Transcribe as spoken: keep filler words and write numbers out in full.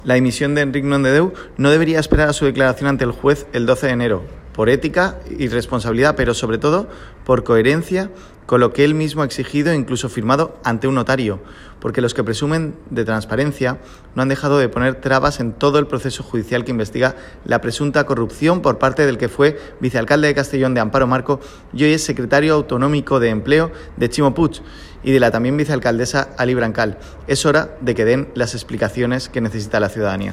La dimisión de Enric Nomdedeu no debería esperar a su declaración ante el juez el doce de enero, por ética y responsabilidad, pero sobre todo por coherencia con lo que él mismo ha exigido e incluso firmado ante un notario, porque los que presumen de transparencia no han dejado de poner trabas en todo el proceso judicial que investiga la presunta corrupción por parte del que fue vicealcalde de Castellón de Amparo Marco y hoy es secretario autonómico de empleo de Ximo Puig y de la también vicealcaldesa Ali Brancal. Es hora de que den las explicaciones que necesita la ciudadanía.